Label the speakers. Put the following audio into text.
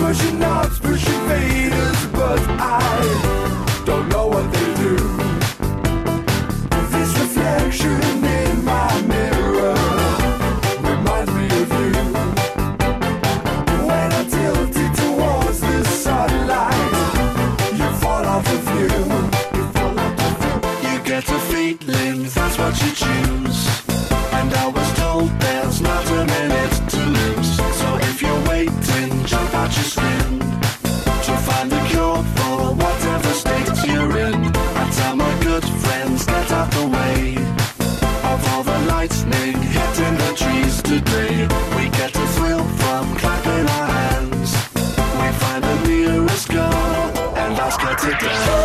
Speaker 1: pushing knobs, pushing faders, but I don't know what they do. This reflection in my mirror reminds me of you. When I tilt it towards the sunlight, you fall out of view. You get a feeling, that's what you choose. And I was told there's not a minute to lose. So if you're waiting, jump out your skin to find a cure for whatever state you're in. I tell my good friends, get out the way of all the lightning hitting the trees today. We get a thrill from clapping our hands. We find the nearest girl and ask her to dance.